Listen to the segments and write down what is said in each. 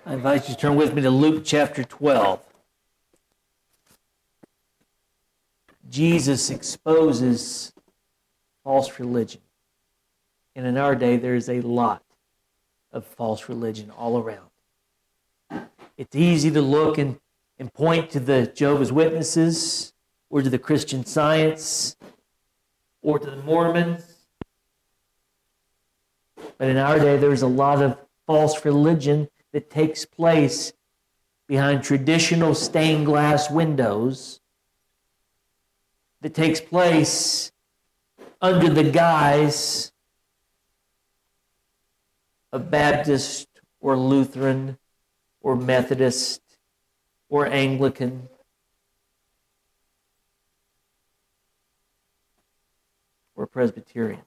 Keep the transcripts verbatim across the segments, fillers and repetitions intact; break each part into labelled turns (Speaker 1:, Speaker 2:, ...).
Speaker 1: I invite you to turn with me to Luke chapter twelve. Jesus exposes false religion. And in our day, there is a lot of false religion all around. It's easy to look and, and point to the Jehovah's Witnesses, or to the Christian Science, or to the Mormons. But in our day, there's a lot of false religion that takes place behind traditional stained glass windows, that takes place under the guise of Baptist or Lutheran or Methodist or Anglican. Or Presbyterian.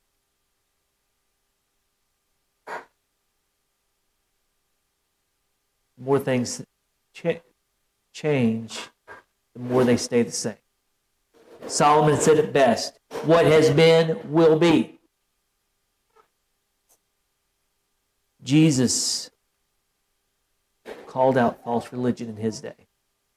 Speaker 1: The more things ch- change, the more they stay the same. Solomon said it best, what has been will be. Jesus called out false religion in his day.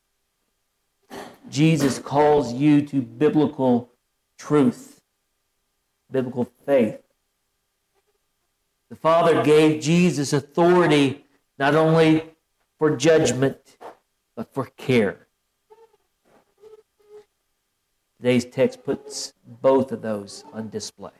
Speaker 1: Jesus calls you to biblical truth, biblical faith. The Father gave Jesus authority not only for judgment, but for care. Today's text puts both of those on display,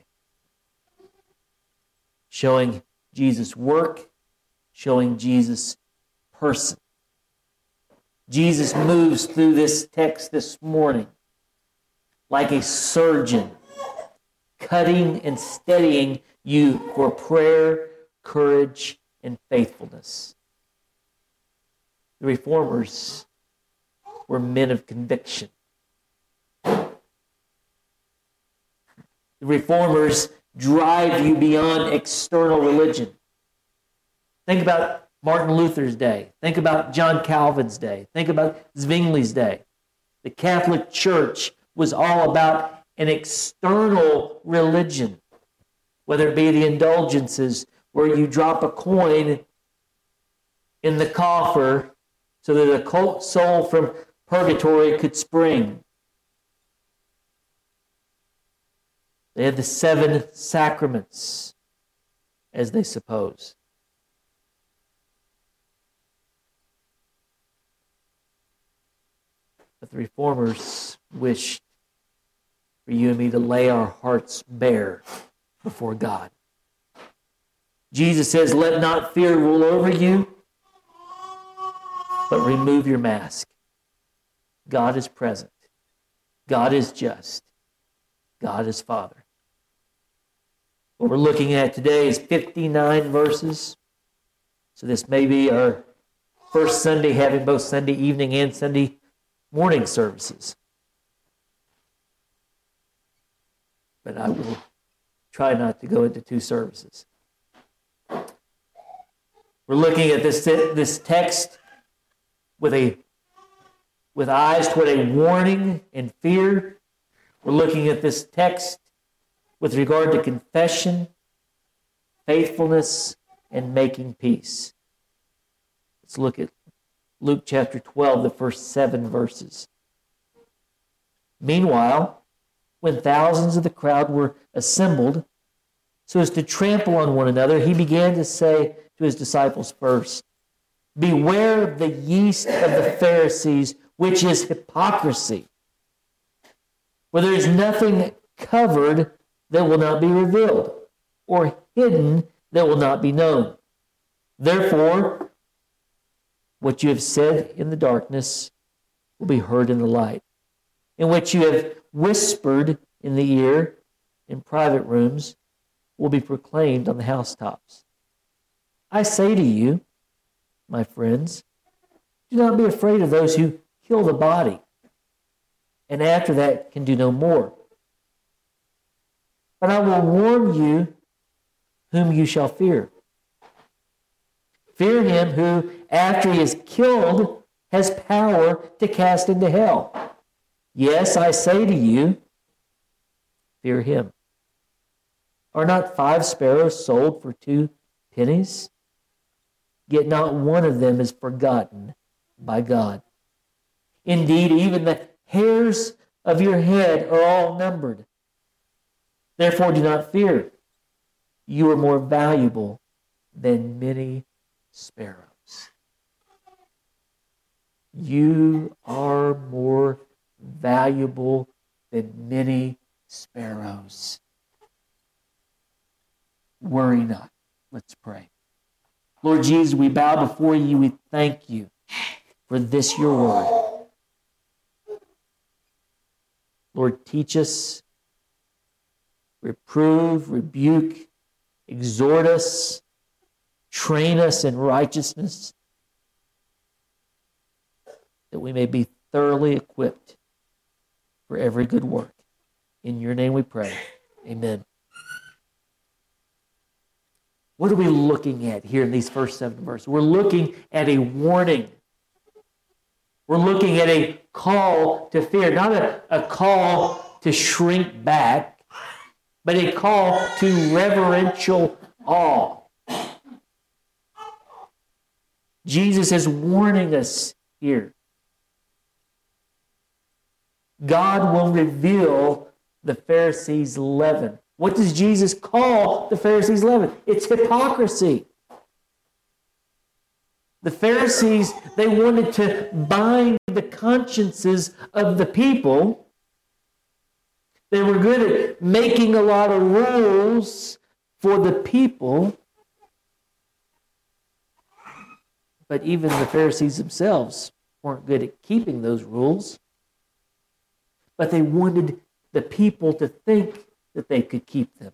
Speaker 1: showing Jesus' work, showing Jesus' person. Jesus moves through this text this morning like a surgeon, cutting and steadying you for prayer, courage, and faithfulness. The Reformers were men of conviction. The Reformers drive you beyond external religion. Think about Martin Luther's day. Think about John Calvin's day. Think about Zwingli's day. The Catholic Church was all about an external religion, whether it be the indulgences where you drop a coin in the coffer so that a soul from purgatory could spring. They had the seven sacraments, as they suppose. But the Reformers wished for you and me to lay our hearts bare before God. Jesus says, let not fear rule over you, but remove your mask. God is present. God is just. God is Father. What we're looking at today is fifty-nine verses. So this may be our first Sunday having both Sunday evening and Sunday morning services. But I will try not to go into two services. We're looking at this, this text with a with eyes toward a warning and fear. We're looking at this text with regard to confession, faithfulness, and making peace. Let's look at Luke chapter twelve, the first seven verses. Meanwhile, when thousands of the crowd were assembled so as to trample on one another, he began to say to his disciples first, beware of the yeast of the Pharisees, which is hypocrisy. For there is nothing covered that will not be revealed, or hidden that will not be known. Therefore, what you have said in the darkness will be heard in the light, and what you have whispered in the ear in private rooms will be proclaimed on the housetops. I say to you, my friends, do not be afraid of those who kill the body, and after that can do no more. But I will warn you whom you shall fear. Fear him who, after he is killed, has power to cast into hell. Yes, I say to you, fear him. Are not five sparrows sold for two pennies? yet not one of them is forgotten by God. Indeed, even the hairs of your head are all numbered. Therefore, do not fear. You are more valuable than many sparrows. You are more valuable than many sparrows. Worry not. Let's pray. Lord Jesus, we bow before you. We thank you for this, your word. Lord, teach us, reprove, rebuke, exhort us, train us in righteousness, that we may be thoroughly equipped for every good work. In your name we pray. Amen. What are we looking at here in these first seven verses? We're looking at a warning. We're looking at a call to fear, not a, a call to shrink back, but a call to reverential awe. Jesus is warning us here. God will reveal the Pharisees' leaven. What does Jesus call the Pharisees' leaven? It's hypocrisy. The Pharisees, they wanted to bind the consciences of the people. They were good at making a lot of rules for the people. But even the Pharisees themselves weren't good at keeping those rules. But they wanted the people to think that they could keep them.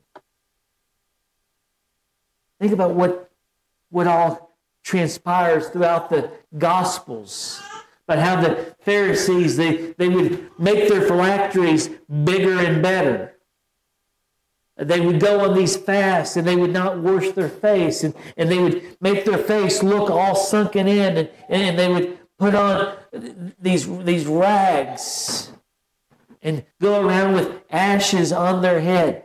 Speaker 1: Think about what, what all transpires throughout the Gospels, about how the Pharisees, they, they would make their phylacteries bigger and better. They would go on these fasts and they would not wash their face, and, and they would make their face look all sunken in, and, and they would put on these, these rags and go around with ashes on their head.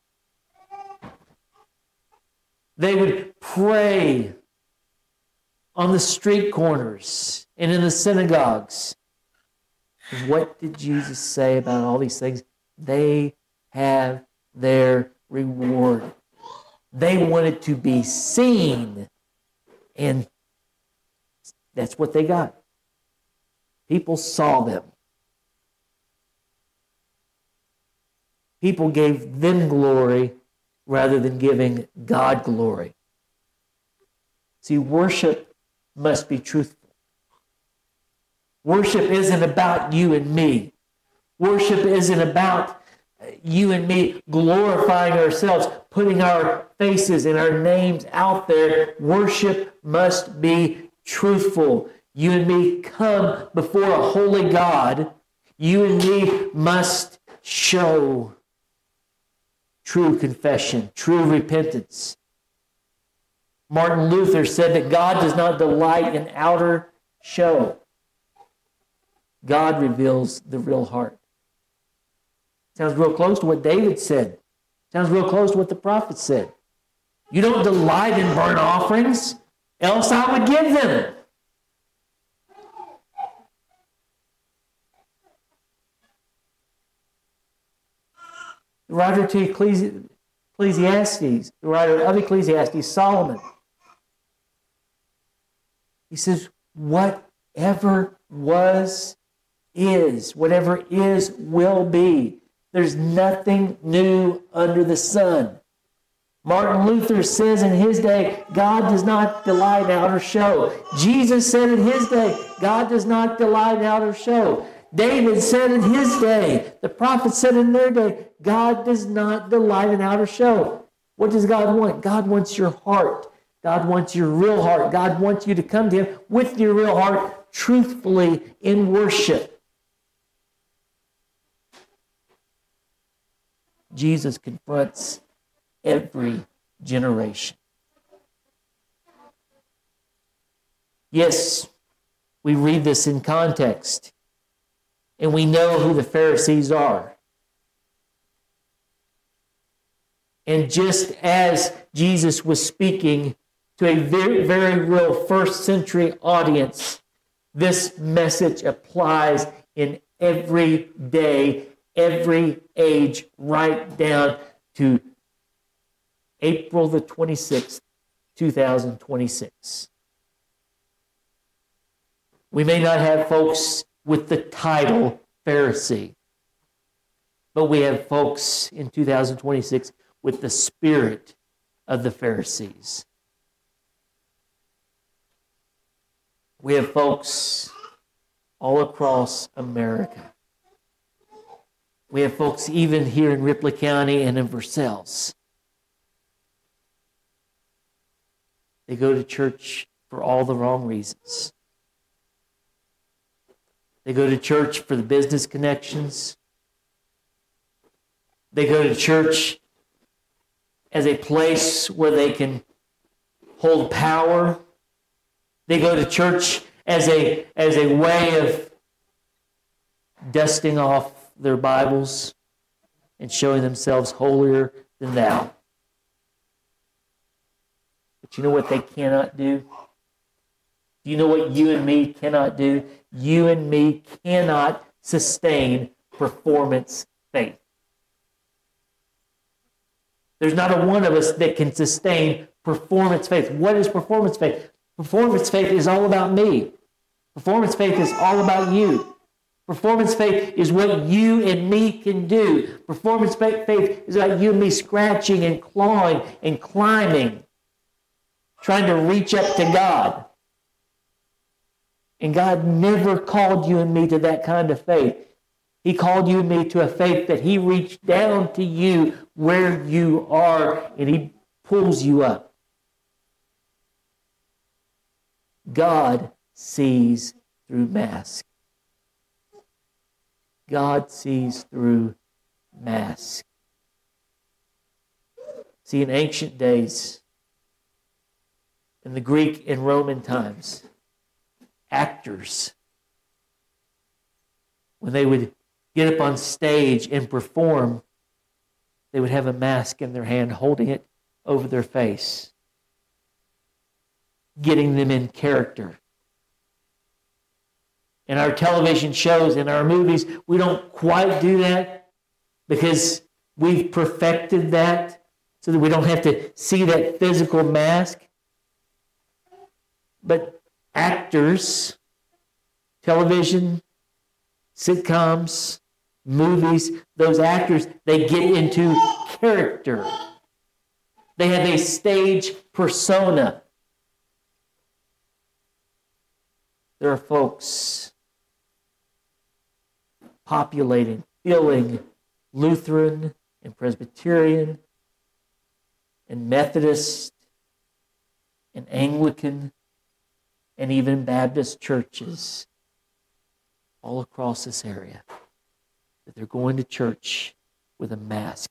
Speaker 1: They would pray on the street corners and in the synagogues. What did Jesus say about all these things? They have their reward. They wanted to be seen, and that's what they got. People saw them. People gave them glory rather than giving God glory. See, worship must be truthful. Worship isn't about you and me. Worship isn't about you and me glorifying ourselves, putting our faces and our names out there. Worship must be truthful. You and me come before a holy God. You and me must show true confession, true repentance. Martin Luther said that God does not delight in outer show. God reveals the real heart. Sounds real close to what David said. Sounds real close to what the prophet said. You don't delight in burnt offerings, else I would give them. The writer to Ecclesiastes, the writer of Ecclesiastes, Solomon, he says, whatever was, is. Whatever is, will be. There's nothing new under the sun. Martin Luther says in his day, God does not delight in outer show. Jesus said in his day, God does not delight in outer show. David said in his day, the prophets said in their day, God does not delight in outer show. What does God want? God wants your heart. God wants your real heart. God wants you to come to Him with your real heart, truthfully in worship. Jesus confronts every generation. Yes, we read this in context, and we know who the Pharisees are. And just as Jesus was speaking to a very, very real first century audience, this message applies in every day, every age, right down to April the twenty-sixth, two thousand twenty-six. We may not have folks with the title Pharisee, but we have folks in two thousand twenty-six with the spirit of the Pharisees. We have folks all across America. We have folks even here in Ripley County and in Versailles. They go to church for all the wrong reasons. They go to church for the business connections. They go to church as a place where they can hold power. They go to church as a, as a way of dusting off their Bibles and showing themselves holier than thou. But you know what they cannot do? Do you know what you and me cannot do? You and me cannot sustain performance faith. There's not a one of us that can sustain performance faith. What is performance faith? Performance faith is all about me. Performance faith is all about you. Performance faith is what you and me can do. Performance faith is about you and me scratching and clawing and climbing, trying to reach up to God. And God never called you and me to that kind of faith. He called you and me to a faith that He reached down to you where you are and He pulls you up. God sees through mask. God sees through mask. See, in ancient days, in the Greek and Roman times, actors, when they would get up on stage and perform, they would have a mask in their hand, holding it over their face, getting them in character. In our television shows, in our movies, we don't quite do that because we've perfected that so that we don't have to see that physical mask. But actors, television, sitcoms, movies, those actors, they get into character. They have a stage persona. There are folks populating, filling Lutheran and Presbyterian and Methodist and Anglican and even Baptist churches all across this area, that they're going to church with a mask.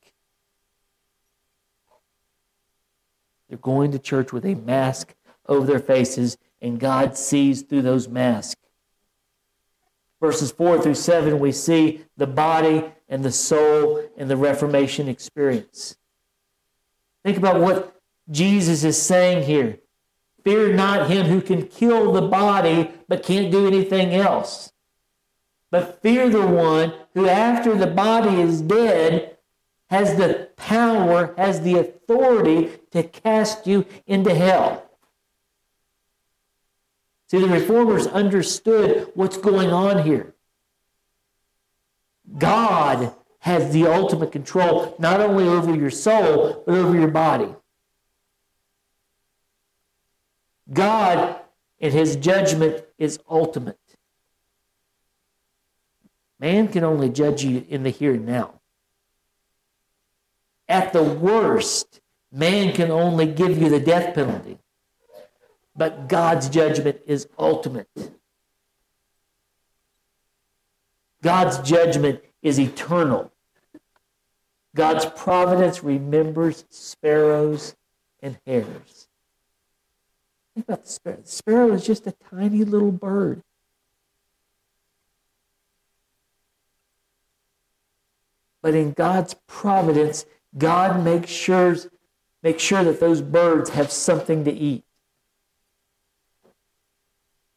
Speaker 1: They're going to church with a mask over their faces, and God sees through those masks. Verses four through seven, we see the body and the soul and the Reformation experience. Think about what Jesus is saying here. Fear not him who can kill the body but can't do anything else. But fear the one who, after the body is dead, has the power, has the authority to cast you into hell. See, the Reformers understood what's going on here. God has the ultimate control, not only over your soul, but over your body. God, in His judgment, is ultimate. Man can only judge you in the here and now. At the worst, man can only give you the death penalty. But God's judgment is ultimate. God's judgment is eternal. God's providence remembers sparrows and hares. Think about the sparrow. The sparrow is just a tiny little bird. But in God's providence, God makes sure, makes sure that those birds have something to eat.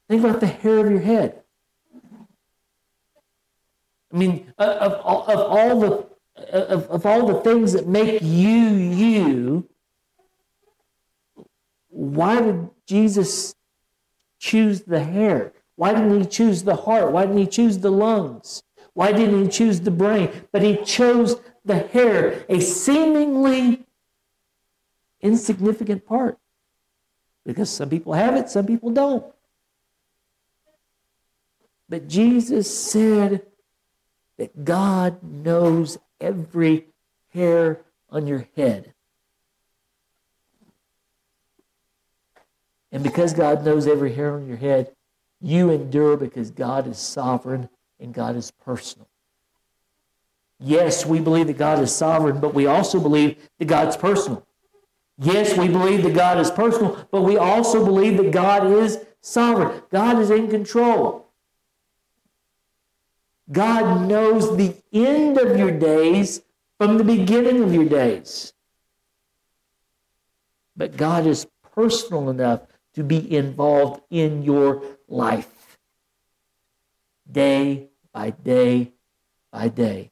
Speaker 1: Think about the hair of your head. I mean, of, of, of all the of, of all the things that make you you, why did Jesus choose the hair? Why didn't he choose the heart? Why didn't he choose the lungs? Why didn't he choose the brain? But he chose the hair, a seemingly insignificant part. Because some people have it, some people don't. But Jesus said that God knows every hair on your head. And because God knows every hair on your head, you endure because God is sovereign and God is personal. Yes, we believe that God is sovereign, but we also believe that God's personal. Yes, we believe that God is personal, but we also believe that God is sovereign. God is in control. God knows the end of your days from the beginning of your days. But God is personal enough to be involved in your life, day by day by day.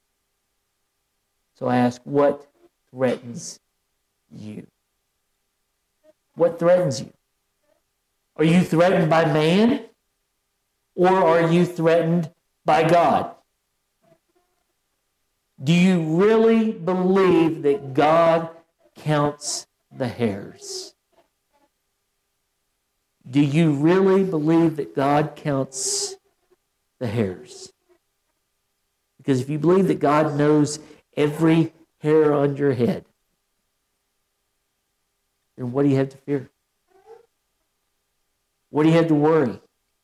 Speaker 1: So I ask, what threatens you? What threatens you? Are you threatened by man, or are you threatened by God? Do you really believe that God counts the hairs? Do you really believe that God counts the hairs? Because if you believe that God knows every hair on your head, then what do you have to fear? What do you have to worry?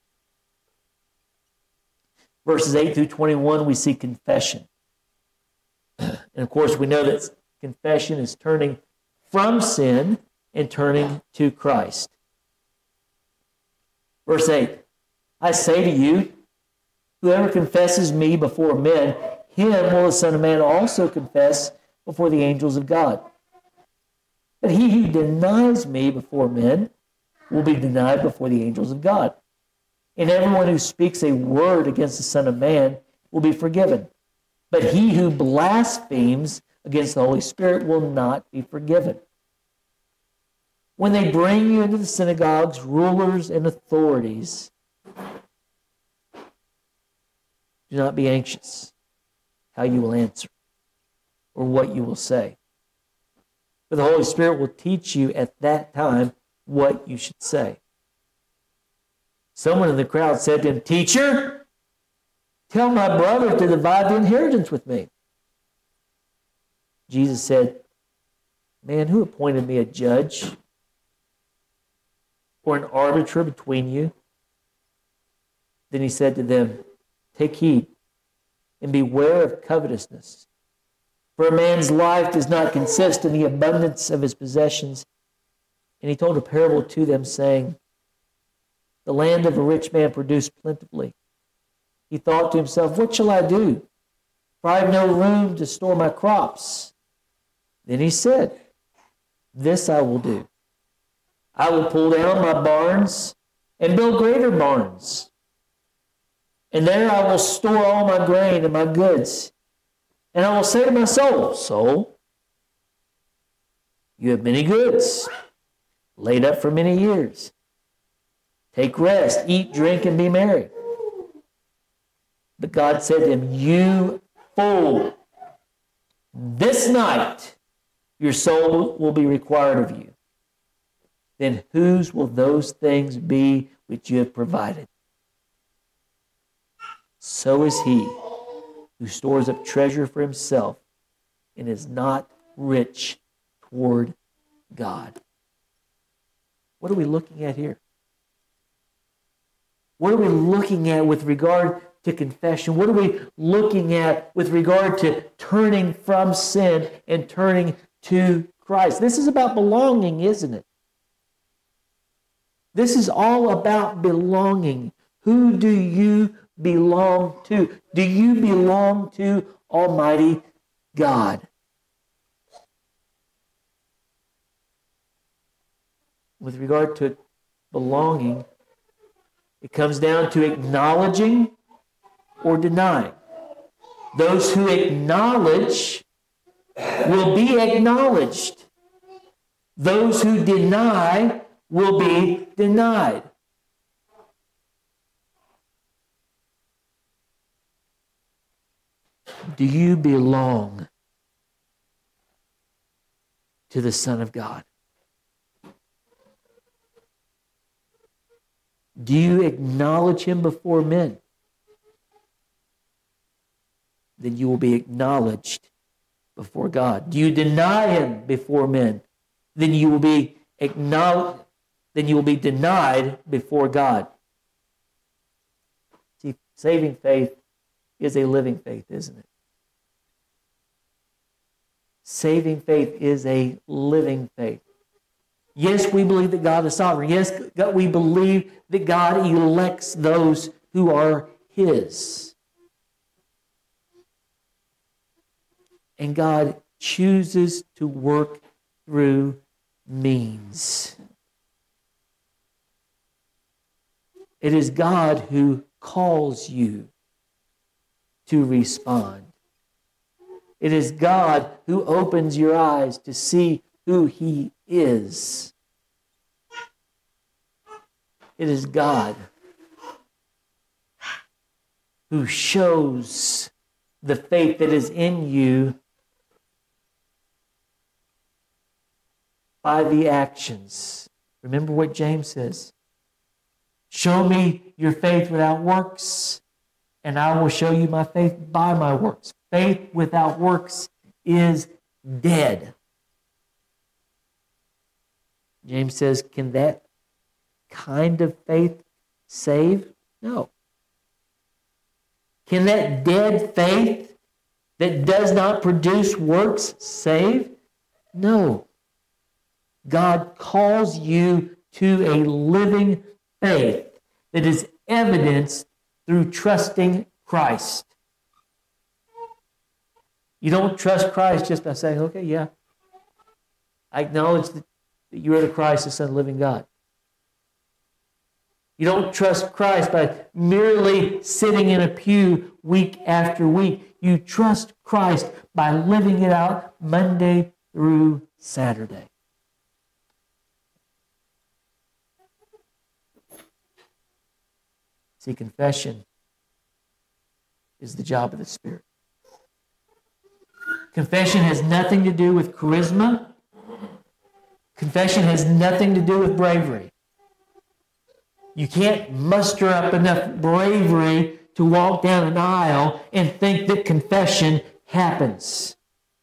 Speaker 1: Verses eight through twenty-one, we see confession. And of course, we know that confession is turning from sin and turning to Christ. Verse eight, I say to you, whoever confesses me before men, him will the Son of Man also confess before the angels of God. But he who denies me before men will be denied before the angels of God. And everyone who speaks a word against the Son of Man will be forgiven. But he who blasphemes against the Holy Spirit will not be forgiven. When they bring you into the synagogues, rulers and authorities, do not be anxious how you will answer or what you will say. For the Holy Spirit will teach you at that time what you should say. Someone in the crowd said to him, Teacher, tell my brother to divide the inheritance with me. Jesus said, Man, who appointed me a judge or an arbiter between you? Then he said to them, Take heed and beware of covetousness. For a man's life does not consist in the abundance of his possessions. And he told a parable to them, saying, The land of a rich man produced plentifully. He thought to himself, What shall I do? For I have no room to store my crops. Then he said, This I will do. I will pull down my barns and build greater barns. And there I will store all my grain and my goods. And I will say to my soul, Soul, you have many goods laid up for many years. Take rest, eat, drink, and be merry. But God said to him, You fool, this night your soul will be required of you. Then whose will those things be which you have provided? So is he who stores up treasure for himself and is not rich toward God. What are we looking at here? What are we looking at with regard to confession? What are we looking at with regard to turning from sin and turning to Christ? This is about belonging, isn't it? This is all about belonging. Who do you belong to? Do you belong to Almighty God? With regard to belonging, It comes down to acknowledging or denying. Those who acknowledge will be acknowledged. Those who deny will be denied. Do you belong to the Son of God? Do you acknowledge Him before men? Then you will be acknowledged before God. Do you deny Him before men? Then you will be acknowledged. Then you will be denied before God. See, saving faith is a living faith, isn't it? Saving faith is a living faith. Yes, we believe that God is sovereign. Yes, we believe that God elects those who are His. And God chooses to work through means. It is God who calls you to respond. It is God who opens your eyes to see who He is. It is God who shows the faith that is in you by the actions. Remember what James says. Show me your faith without works, and I will show you my faith by my works. Faith without works is dead. James says, can that kind of faith save? No. Can that dead faith that does not produce works save? No. God calls you to a living faith that is evidenced through trusting Christ. You don't trust Christ just by saying, okay, yeah, I acknowledge that you are the Christ, the Son of the living God. You don't trust Christ by merely sitting in a pew week after week. You trust Christ by living it out Monday through Saturday. See, confession is the job of the Spirit. Confession has nothing to do with charisma. Confession has nothing to do with bravery. You can't muster up enough bravery to walk down an aisle and think that confession happens.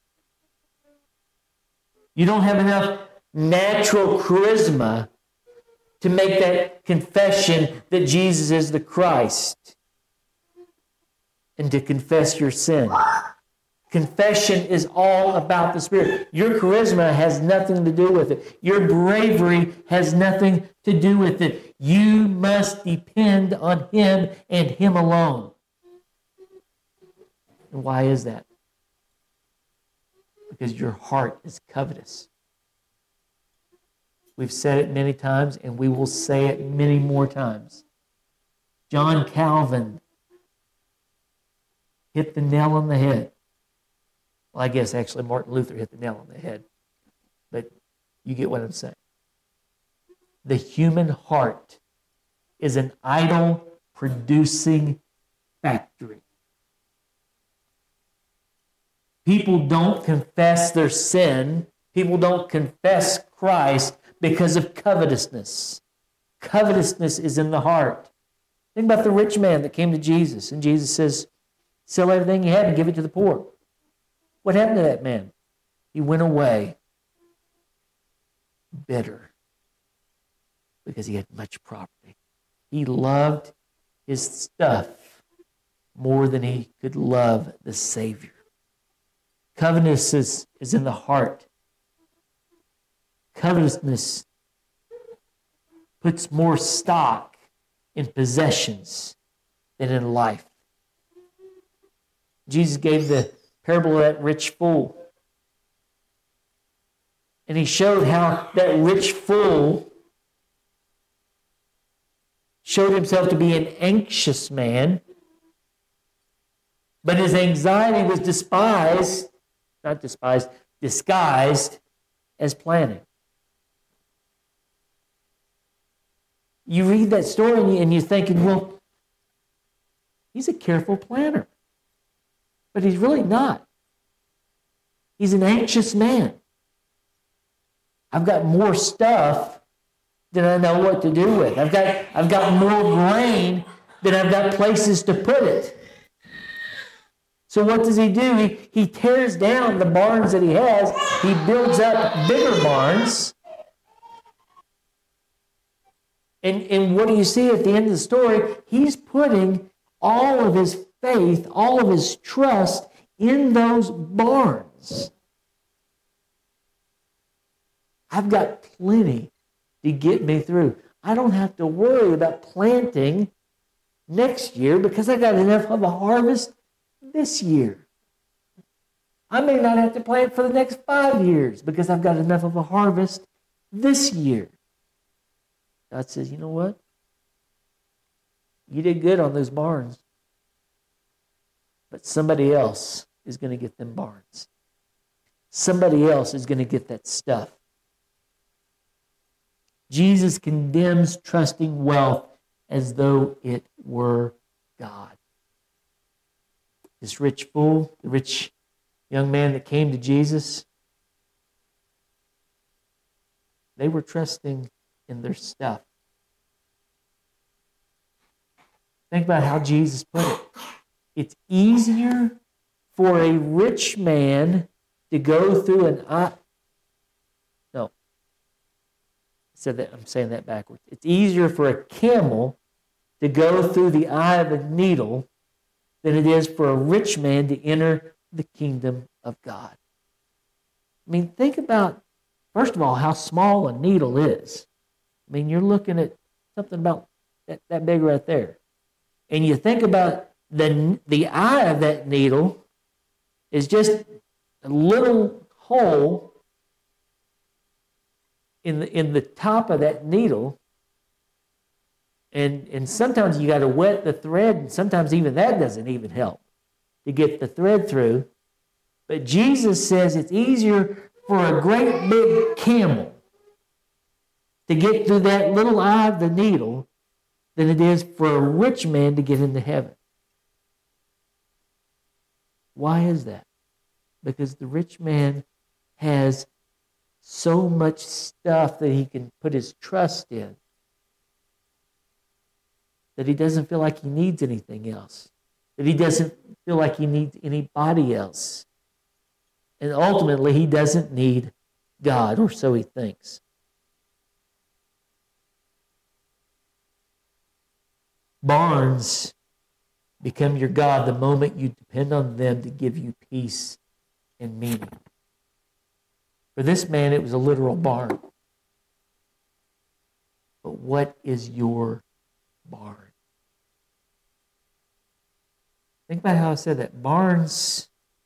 Speaker 1: You don't have enough natural charisma to make that confession that Jesus is the Christ and to confess your sin. Confession is all about the Spirit. Your charisma has nothing to do with it. Your bravery has nothing to do with it. You must depend on Him and Him alone. And why is that? Because your heart is covetous. We've said it many times, and we will say it many more times. John Calvin hit the nail on the head. Well, I guess actually Martin Luther hit the nail on the head. But you get what I'm saying. The human heart is an idol-producing factory. People don't confess their sin. People don't confess Christ because of covetousness. Covetousness is in the heart. Think about the rich man that came to Jesus, and Jesus says, sell everything you have and give it to the poor. What happened to that man? He went away bitter because he had much property. He loved his stuff more than he could love the Savior. Covetousness is in the heart. Covetousness puts more stock in possessions than in life. Jesus gave the parable of that rich fool. And he showed how that rich fool showed himself to be an anxious man, but his anxiety was despised, not despised, disguised as planning. You read that story and you're thinking, well, he's a careful planner. But he's really not. He's an anxious man. I've got more stuff than I know what to do with. I've got, I've got more grain than I've got places to put it. So what does he do? He, he tears down the barns that he has. He builds up bigger barns. And, and what do you see at the end of the story? He's putting all of his faith, all of his trust in those barns. I've got plenty to get me through. I don't have to worry about planting next year because I got enough of a harvest this year. I may not have to plant for the next five years because I've got enough of a harvest this year. God says, you know what? You did good on those barns. But somebody else is going to get them barns. Somebody else is going to get that stuff. Jesus condemns trusting wealth as though it were God. This rich fool, the rich young man that came to Jesus, they were trusting in their stuff. Think about how Jesus put it. It's easier for a rich man to go through an eye. No. I said that, I'm saying that backwards. It's easier for a camel to go through the eye of a needle than it is for a rich man to enter the kingdom of God. I mean, think about, first of all, how small a needle is. I mean, you're looking at something about that, that big right there. And you think about the, the eye of that needle is just a little hole in the, in the top of that needle. And, and sometimes you got to wet the thread, and sometimes even that doesn't even help to get the thread through. But Jesus says it's easier for a great big camel to get through that little eye of the needle than it is for a rich man to get into heaven. Why is that? Because the rich man has so much stuff that he can put his trust in that he doesn't feel like he needs anything else, that he doesn't feel like he needs anybody else. And ultimately, he doesn't need God, or so he thinks. Barns become your God the moment you depend on them to give you peace and meaning. For this man, it was a literal barn. But what is your barn? Think about how I said that. Barns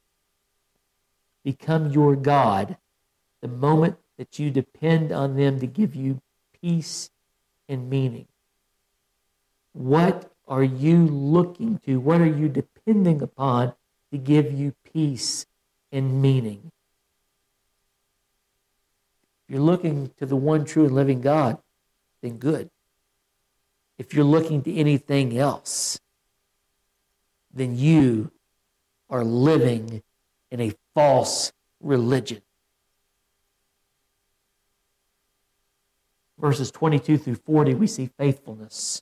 Speaker 1: become your God the moment that you depend on them to give you peace and meaning. What are you looking to? What are you depending upon to give you peace and meaning? If you're looking to the one true and living God, then good. If you're looking to anything else, then you are living in a false religion. Verses twenty-two through forty, we see faithfulness.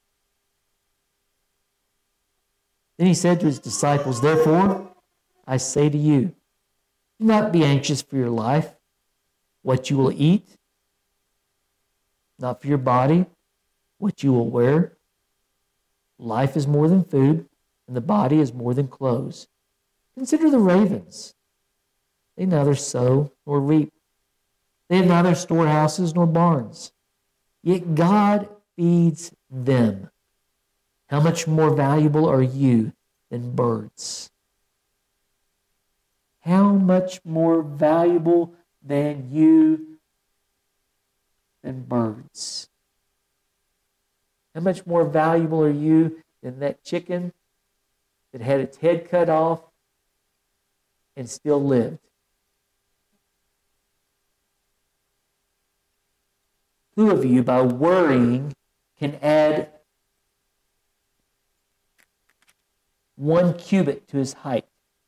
Speaker 1: Then he said to his disciples, therefore, I say to you, do not be anxious for your life, what you will eat, not for your body, what you will wear. Life is more than food, and the body is more than clothes. Consider the ravens. They neither sow nor reap. They have neither storehouses nor barns. Yet God feeds them. How much more valuable are you than birds? How much more valuable than you than birds? How much more valuable are you than that chicken that had its head cut off and still lived? Who of you, by worrying, can add one cubit to his height?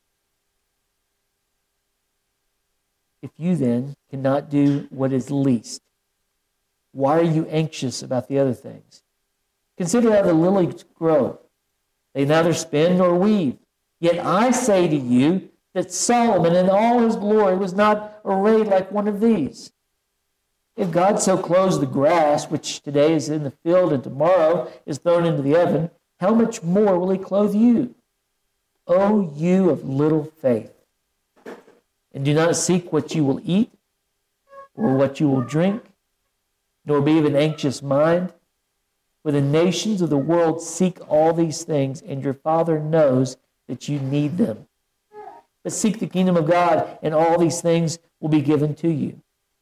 Speaker 1: If you then cannot do what is least, why are you anxious about the other things? Consider how the lilies grow. They neither spin nor weave. Yet I say to you that Solomon in all his glory was not arrayed like one of these. If God so clothes the grass, which today is in the field and tomorrow is thrown into the oven, how much more will he clothe you? O you of little faith. And do not seek what you will eat or what you will drink, nor be of an anxious mind. For the nations of the world seek all these things, and your Father knows that you need them. But seek the kingdom of God, and all these things will be given to you.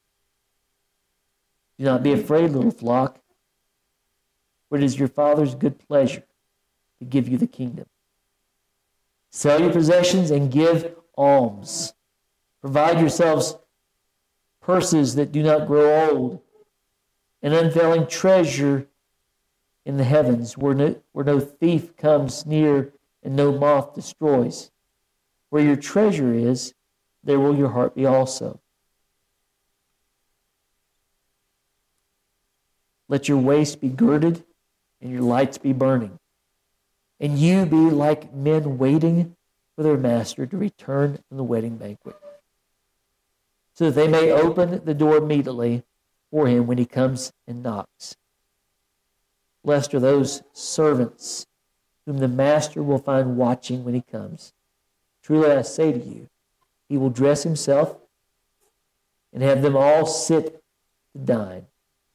Speaker 1: Do not be afraid, little flock, for it is your Father's good pleasure to give you the kingdom. Sell your possessions and give alms. Provide yourselves purses that do not grow old, an unfailing treasure in the heavens, where no, where no thief comes near and no moth destroys. Where your treasure is, there will your heart be also. Let your waist be girded and your lights be burning, and you be like men waiting for their master to return from the wedding banquet, so that they may open the door immediately for him when he comes and knocks. Blessed are those servants whom the master will find watching when he comes. Truly I say to you, he will dress himself and have them all sit to dine,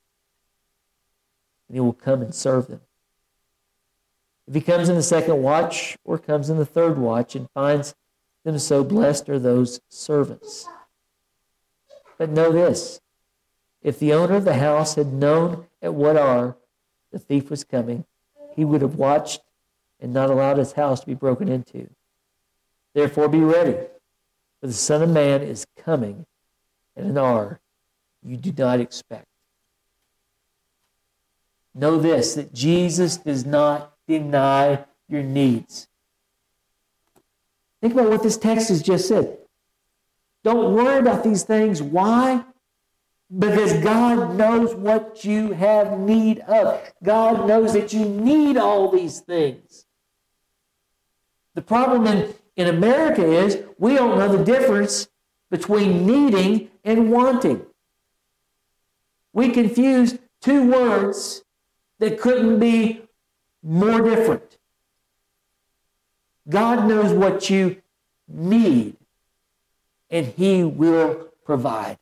Speaker 1: and he will come and serve them. If he comes in the second watch or comes in the third watch and finds them so, blessed are those servants. But know this, if the owner of the house had known at what hour the thief was coming, he would have watched and not allowed his house to be broken into. Therefore be ready, for the Son of Man is coming at an hour you do not expect. Know this, that Jesus does not deny your needs. Think about what this text has just said. Don't worry about these things. Why? Because God knows what you have need of. God knows that you need all these things. The problem in, in America is we don't know the difference between needing and wanting. We confuse two words that couldn't be more different. God knows what you need, and he will provide.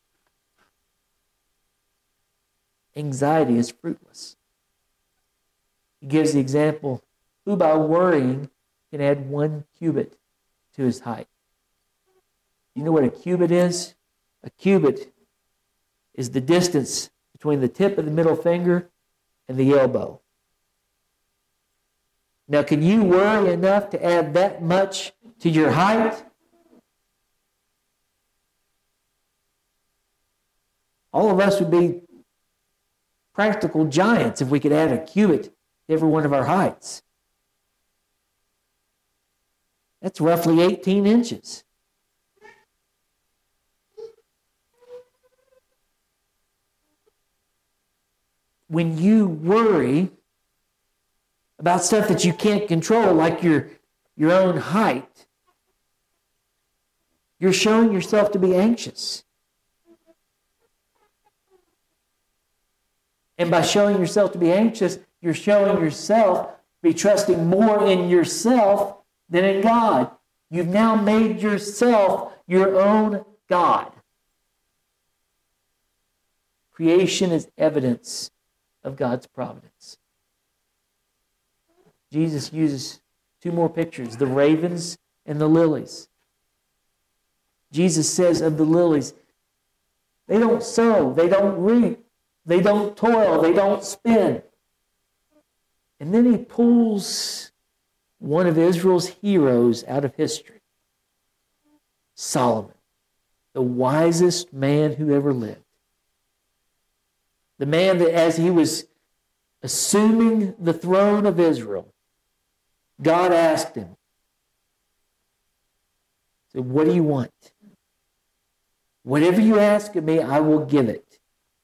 Speaker 1: Anxiety is fruitless. He gives the example, who by worrying can add one cubit to his height. You know what a cubit is? A cubit is the distance between the tip of the middle finger and the elbow. Now, can you worry enough to add that much to your height? All of us would be practical giants if we could add a cubit to every one of our heights. That's roughly eighteen inches. When you worry about stuff that you can't control, like your, your own height, you're showing yourself to be anxious. And by showing yourself to be anxious, you're showing yourself to be trusting more in yourself than in God. You've now made yourself your own God. Creation is evidence of God's providence. Jesus uses two more pictures, the ravens and the lilies. Jesus says of the lilies, they don't sow, they don't reap, they don't toil, they don't spin. And then he pulls one of Israel's heroes out of history, Solomon, the wisest man who ever lived. The man that as he was assuming the throne of Israel, God asked him, so what do you want? Whatever you ask of me, I will give it.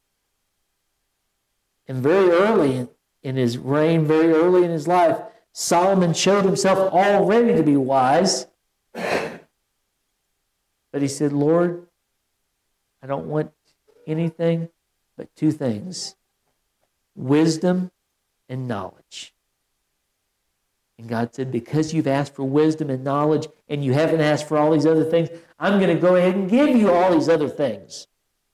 Speaker 1: And very early in, in his reign, very early in his life, Solomon showed himself already to be wise. But he said, Lord, I don't want anything but two things, wisdom and knowledge. And God said, because you've asked for wisdom and knowledge and you haven't asked for all these other things, I'm going to go ahead and give you all these other things.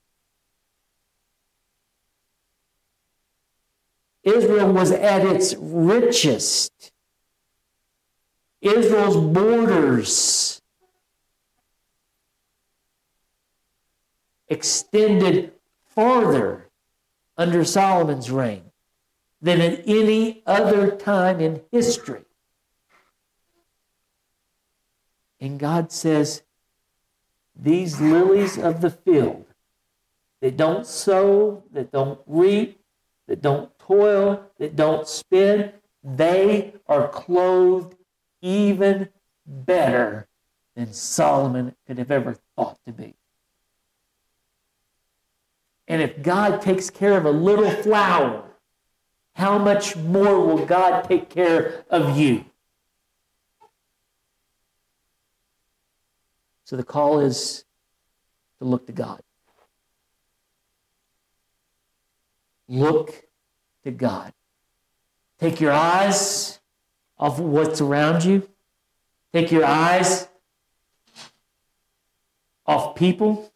Speaker 1: Israel was at its richest. Israel's borders extended farther under Solomon's reign than at any other time in history. And God says, these lilies of the field that don't sow, that don't reap, that don't toil, that don't spin, they are clothed even better than Solomon could have ever thought to be. And if God takes care of a little flower, how much more will God take care of you? So the call is to look to God. Look to God. Take your eyes off what's around you. Take your eyes off people.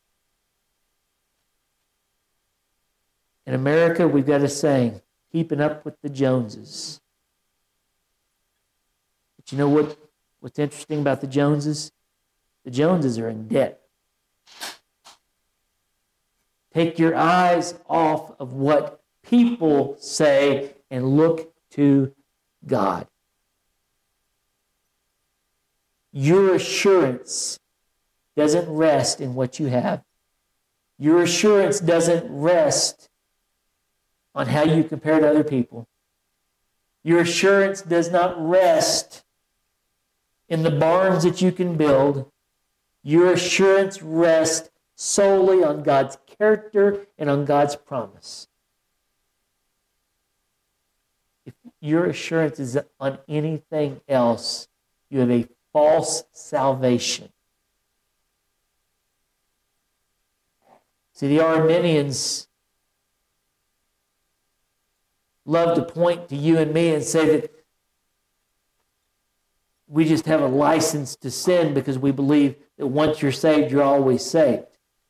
Speaker 1: In America, we've got a saying, keeping up with the Joneses. But you know what? What's interesting about the Joneses? The Joneses are in debt. Take your eyes off of what people say and look to God. Your assurance doesn't rest in what you have. Your assurance doesn't rest on how you compare to other people. Your assurance does not rest in the barns that you can build. Your assurance rests solely on God's character and on God's promise. If your assurance is on anything else, you have a false salvation. See, the Arminians love to point to you and me and say that we just have a license to sin because we believe that once you're saved, you're always saved.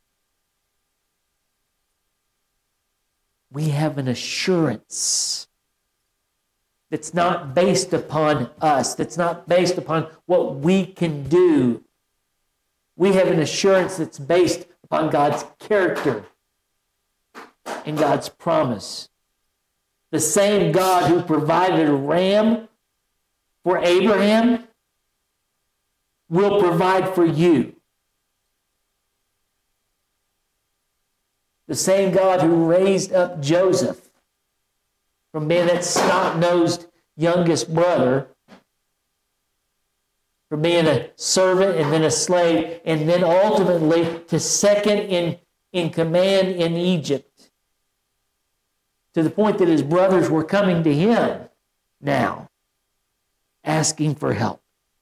Speaker 1: We have an assurance that's not based upon us, that's not based upon what we can do. We have an assurance that's based upon God's character and God's promise. The same God who provided a ram for Abraham will provide for you. The same God who raised up Joseph from being that snot-nosed youngest brother, from being a servant and then a slave, and then ultimately to second in, in command in Egypt, to the point that his brothers were coming to him now, asking for help,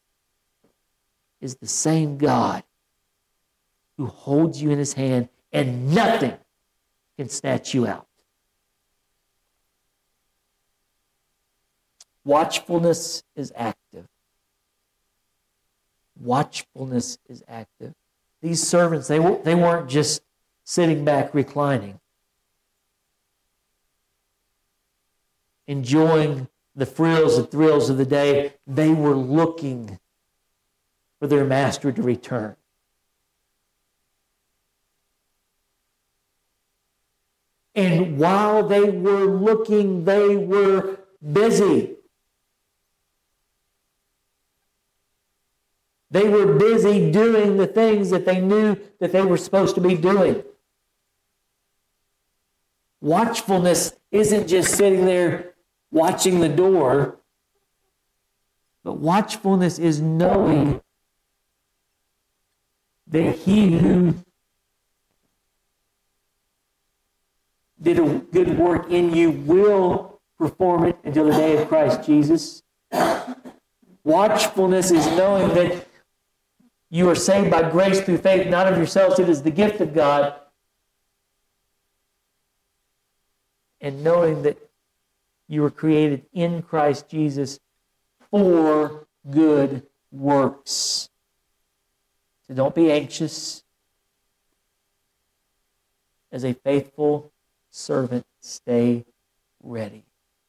Speaker 1: is the same God who holds you in his hand and nothing can snatch you out. Watchfulness is active. Watchfulness is active. These servants, they, they weren't just sitting back reclining, enjoying the frills and thrills of the day. They were looking for their master to return. And while they were looking, they were busy. They were busy doing the things that they knew that they were supposed to be doing. Watchfulness isn't just sitting there watching the door, but watchfulness is knowing that He who did a good work in you will perform it until the day of Christ Jesus. Watchfulness is knowing that you are saved by grace through faith, not of yourselves. It is the gift of God. And knowing that you were created in Christ Jesus for good works. So don't be anxious. As a faithful servant, stay ready.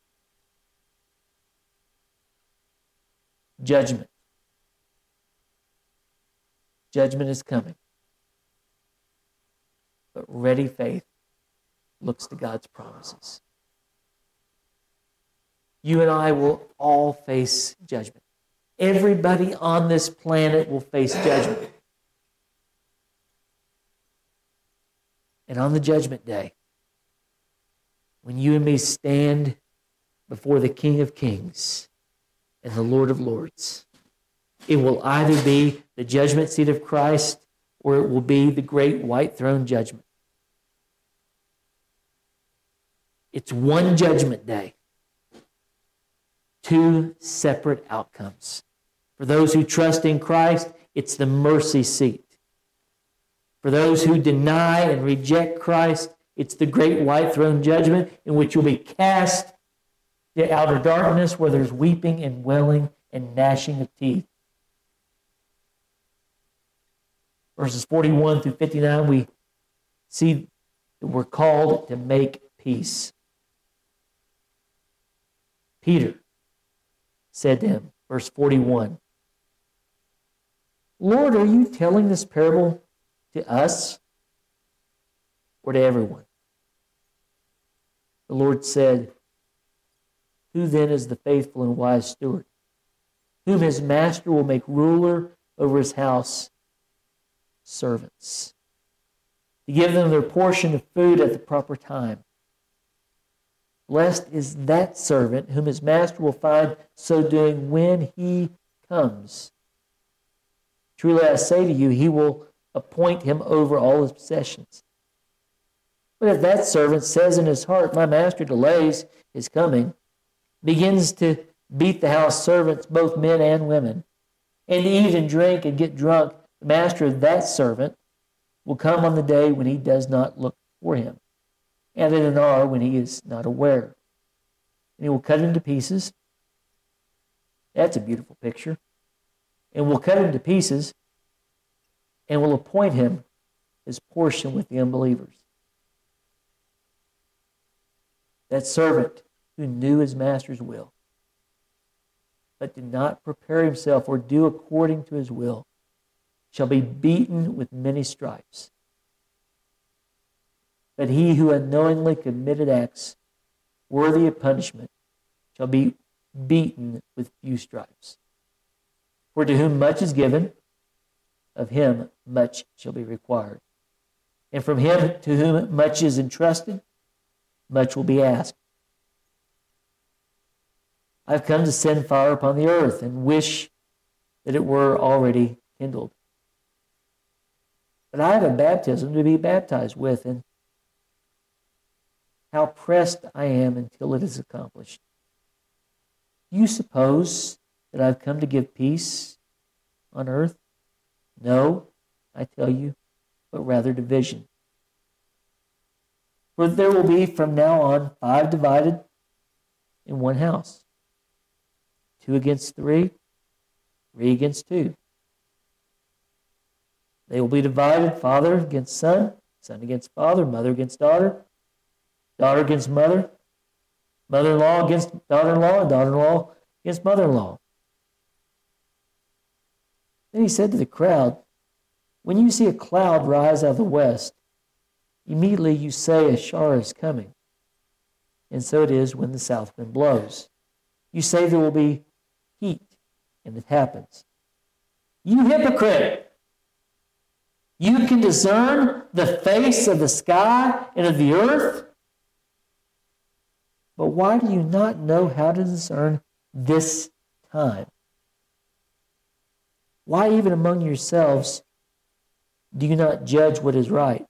Speaker 1: Judgment. Judgment is coming. But ready faith looks to God's promises. You and I will all face judgment. Everybody on this planet will face judgment. And on the judgment day, when you and me stand before the King of Kings and the Lord of Lords, it will either be the judgment seat of Christ or it will be the great white throne judgment. It's one judgment day. Two separate outcomes. For those who trust in Christ, it's the mercy seat. For those who deny and reject Christ, it's the great white throne judgment in which you'll be cast to outer darkness where there's weeping and wailing and gnashing of teeth. Verses forty-one through fifty-nine, we see that we're called to make peace. Peter said to him, verse forty-one, Lord, are you telling this parable to us or to everyone? The Lord said, who then is the faithful and wise steward, whom his master will make ruler over his house? Servants, to give them their portion of food at the proper time. Blessed is that servant whom his master will find so doing when he comes. Truly I say to you, he will appoint him over all his possessions. But if that servant says in his heart, my master delays his coming, begins to beat the house servants, both men and women, and to eat and drink and get drunk, the master of that servant will come on the day when he does not look for him, and at an hour when he is not aware. And he will cut him to pieces. That's a beautiful picture. And will cut him to pieces and will appoint him his portion with the unbelievers. That servant who knew his master's will, but did not prepare himself or do according to his will, shall be beaten with many stripes. But he who unknowingly committed acts worthy of punishment shall be beaten with few stripes. For to whom much is given, of him much shall be required. And from him to whom much is entrusted, much will be asked. I've come to send fire upon the earth and wish that it were already kindled. But I have a baptism to be baptized with, and how pressed I am until it is accomplished. Do you suppose that I've come to give peace on earth? No, I tell you, but rather division. For there will be from now on five divided in one house. Two against three, three against two. They will be divided, father against son, son against father, mother against daughter, daughter against mother, mother-in-law against daughter-in-law, and daughter-in-law against mother-in-law. Then he said to the crowd, when you see a cloud rise out of the west, immediately you say a shower is coming. And so it is when the south wind blows. You say there will be heat, and it happens. You hypocrite! You can discern the face of the sky and of the earth, but why do you not know how to discern this time? Why even among yourselves do you not judge what is right?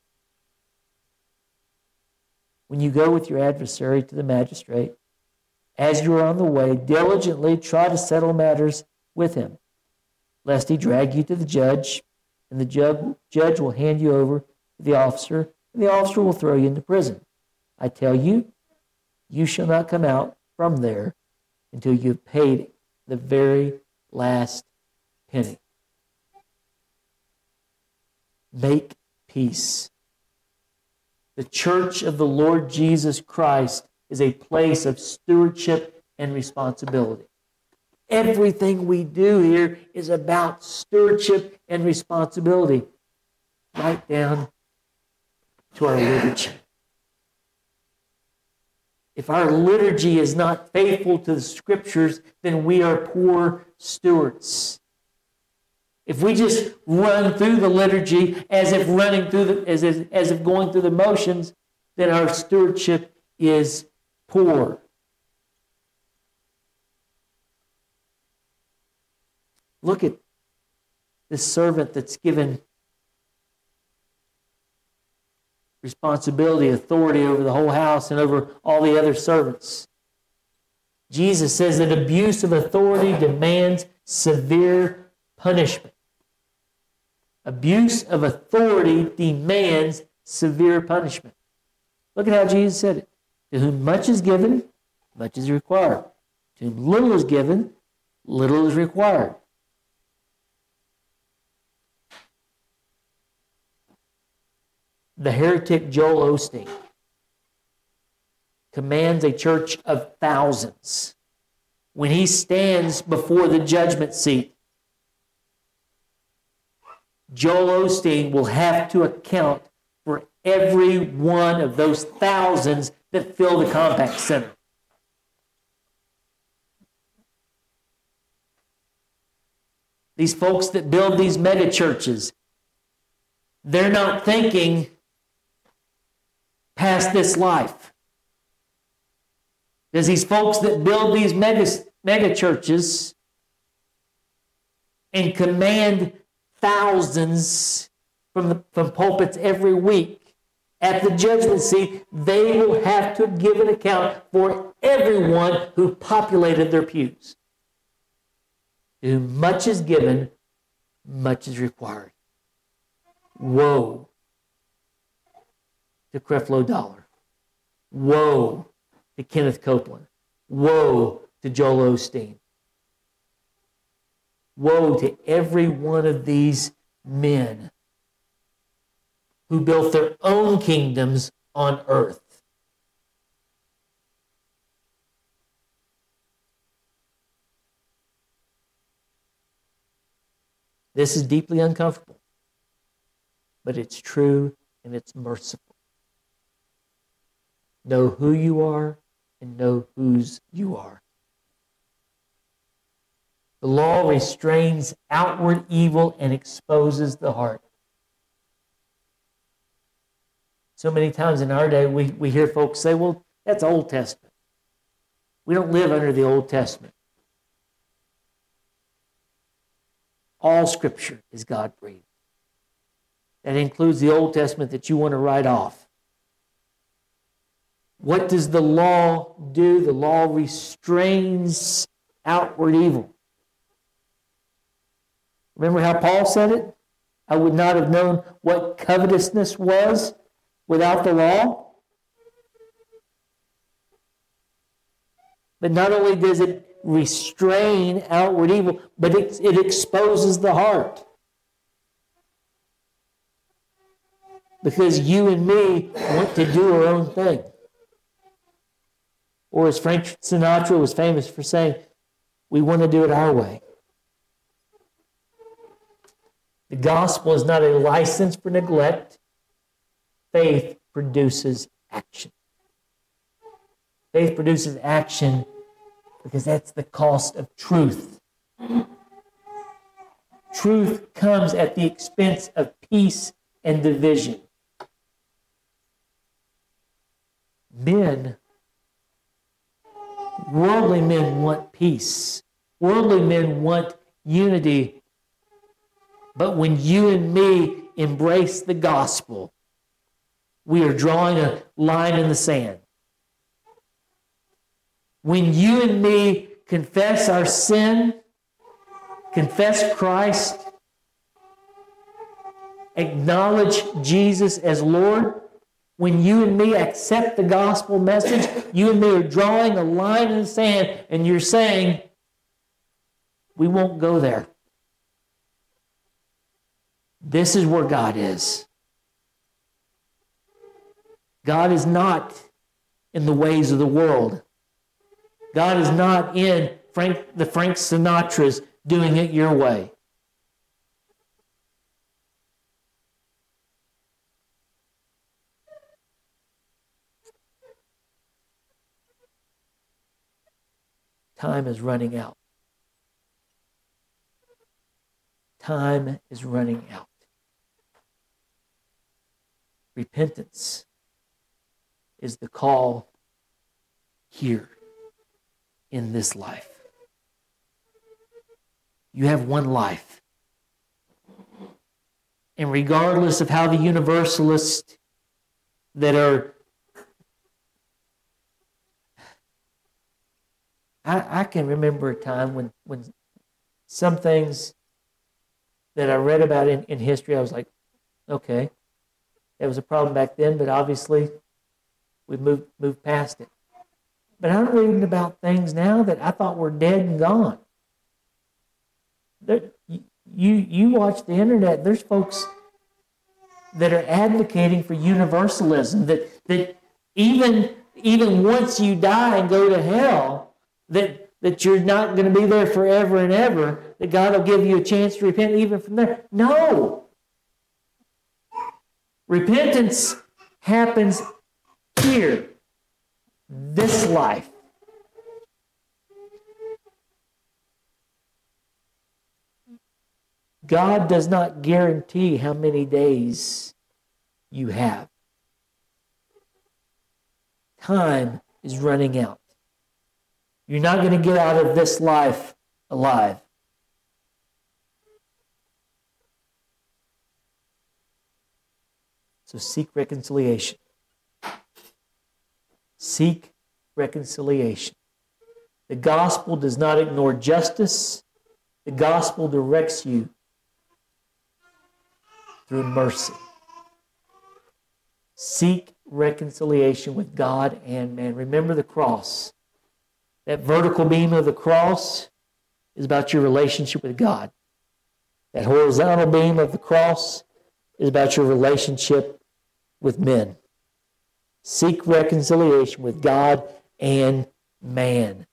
Speaker 1: When you go with your adversary to the magistrate, as you are on the way, diligently try to settle matters with him, lest he drag you to the judge, and the judge, judge will hand you over to the officer, and the officer will throw you into prison. I tell you, you shall not come out from there until you have paid the very last penny. Make peace. The church of the Lord Jesus Christ is a place of stewardship and responsibility. Everything we do here is about stewardship and responsibility, right down to our liturgy. If our liturgy is not faithful to the Scriptures, then we are poor stewards. If we just run through the liturgy as if running through the as if, as if going through the motions, then our stewardship is poor. Look at this servant that's given responsibility, authority over the whole house and over all the other servants. Jesus says that abuse of authority demands severe punishment. Abuse of authority demands severe punishment. Look at how Jesus said it. To whom much is given, much is required. To whom little is given, little is required. The heretic Joel Osteen commands a church of thousands when he stands before the judgment seat. Joel Osteen will have to account for every one of those thousands that fill the Compaq Center. These folks that build these mega churches, they're not thinking past this life. There's these folks that build these mega, mega churches and command thousands from the from pulpits every week. At the judgment seat, they will have to give an account for everyone who populated their pews. To whom much is given, much is required. Woe to Creflo Dollar. Woe to Kenneth Copeland. Woe to Joel Osteen. Woe to every one of these men who built their own kingdoms on earth. This is deeply uncomfortable, but it's true and it's merciful. Know who you are and know whose you are. The law restrains outward evil and exposes the heart. So many times in our day, we, we hear folks say, well, that's Old Testament. We don't live under the Old Testament. All Scripture is God-breathed. That includes the Old Testament that you want to write off. What does the law do? The law restrains outward evil. Remember how Paul said it? I would not have known what covetousness was without the law. But not only does it restrain outward evil, but it, it exposes the heart. Because you and me want to do our own thing. Or as Frank Sinatra was famous for saying, we want to do it our way. The gospel is not a license for neglect. Faith produces action. Faith produces action Because that's the cost of truth. Truth comes at the expense of peace and division. Men, worldly men want peace. Worldly men want unity. But when you and me embrace the gospel, we are drawing a line in the sand. When you and me confess our sin, confess Christ, acknowledge Jesus as Lord, when you and me accept the gospel message, you and me are drawing a line in the sand and you're saying, we won't go there. This is where God is. God is not in the ways of the world. God is not in Frank, the Frank Sinatras doing it your way. Time is running out. Time is running out. Repentance is the call here in this life. You have one life. And regardless of how the universalists that are... I, I can remember a time when, when some things that I read about in, in history, I was like, okay, that was a problem back then, but obviously we've moved, moved past it. But I'm reading about things now that I thought were dead and gone. There, you, you watch the internet, there's folks that are advocating for universalism, that, that even, even once you die and go to hell, that, that you're not going to be there forever and ever, that God will give you a chance to repent even from there. No. Repentance happens here, this life. God does not guarantee how many days you have. Time is running out. You're not going to get out of this life alive. So seek reconciliation. Seek reconciliation. The gospel does not ignore justice. The gospel directs you through mercy. Seek reconciliation with God and man. Remember the cross. That vertical beam of the cross is about your relationship with God. That horizontal beam of the cross is about your relationship with men. Seek reconciliation with God and man.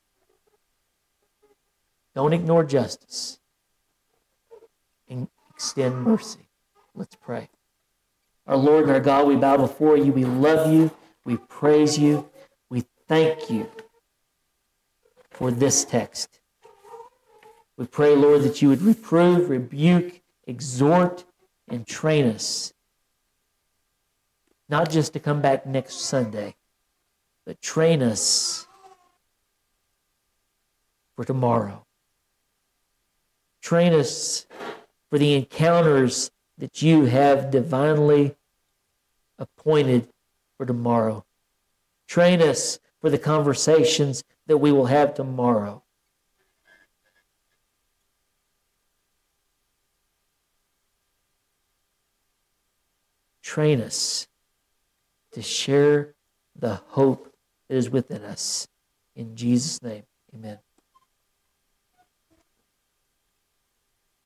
Speaker 1: Don't ignore justice. And extend mercy. Let's pray. Our Lord and our God, we bow before you. We love you. We praise you. We thank you for this text. We pray, Lord, that you would reprove, rebuke, exhort, and train us. Not just to come back next Sunday, but train us for tomorrow. Train us for the encounters that you have divinely appointed for tomorrow. Train us for the conversations that we will have tomorrow. Train us to share the hope that is within us. In Jesus' name, amen.